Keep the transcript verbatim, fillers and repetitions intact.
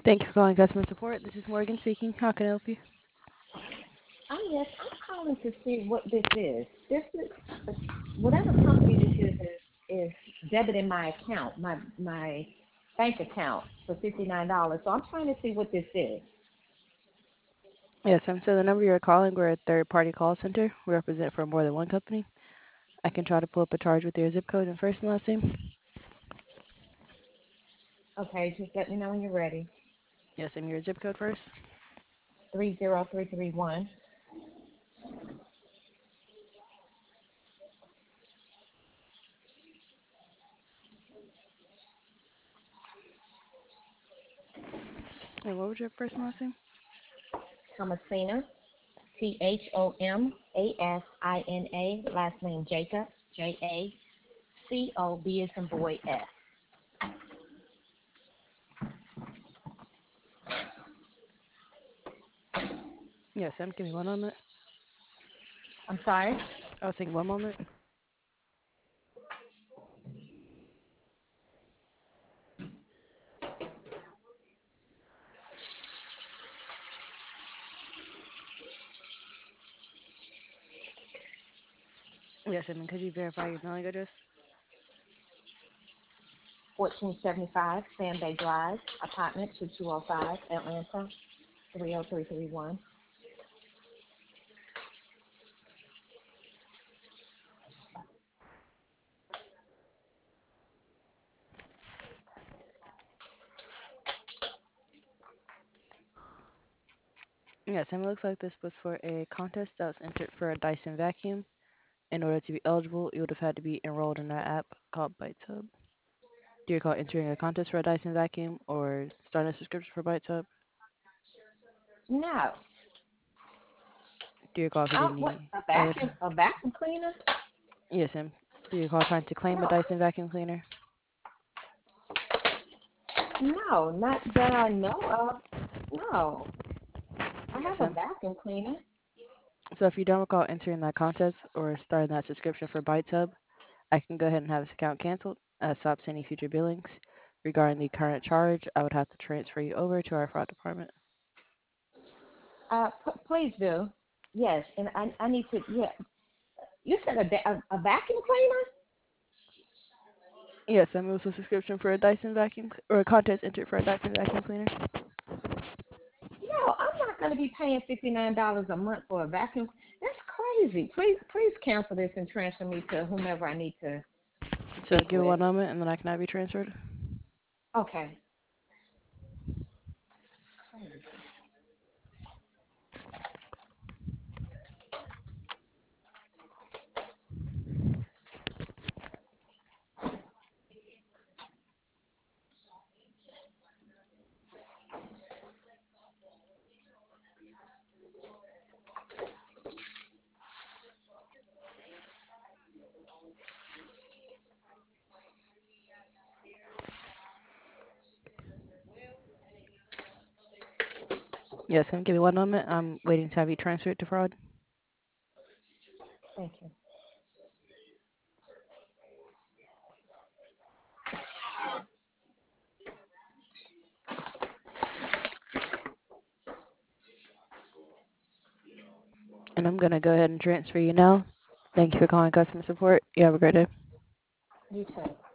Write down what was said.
Thank you for calling customer support. This is Morgan speaking. How can I help you? Oh yes, I'm calling to see what this is. This is whatever company this is is, is debiting my account, my my bank account for fifty nine dollars. So I'm trying to see what this is. Yes, um, so the number you're calling, we're a third-party call center. We represent for more than one company. I can try to pull up a charge with your zip code and first and last name. Okay, just let me know when you're ready. Yes, and your zip code first. Three zero three three one. And what was your first and last name? Thomasina. T H O M A S I N A. Last name Jacob. J A C O B as in boy S. Yes, um, give me one moment. I'm sorry. I was saying one moment. Yes, um, and could you verify your mailing address? fourteen seventy-five Sand Bay Drive, apartment two two oh five, Atlanta three oh three three one. Yes, and it looks like this was for a contest that was entered for a Dyson vacuum. In order to be eligible, you would have had to be enrolled in our app called ByteHub. Do you recall entering a contest for a Dyson vacuum or starting a subscription for ByteHub? No. Do you recall if you did Oh, what? any A other? vacuum? A vacuum cleaner? Yes, ma'am. Do you recall trying to claim a No. Dyson vacuum cleaner? No, not that I know of. No. I Yes, have a ma'am. vacuum cleaner. So if you don't recall entering that contest or starting that subscription for ByteHub, I can go ahead and have this account canceled. Uh, stop sending future billings. Regarding the current charge, I would have to transfer you over to our fraud department. Uh, p- please do. Yes, and I, I need to. Yeah, you said a, va- a, a vacuum cleaner? Yes, ma'am. It was a subscription for a Dyson vacuum cl- or a contest entered for a Dyson vacuum cleaner. No, I'm not going to be paying fifty nine dollars a month for a vacuum. That's crazy. Please, please cancel this and transfer me to whomever I need to So speak give me with. one moment and then I can have you transferred. Okay. Yes, ma'am. Give me one moment. I'm waiting to have you transferred to fraud. Thank you. And I'm going to go ahead and transfer you now. Thank you for calling customer support. You have a great day. You too.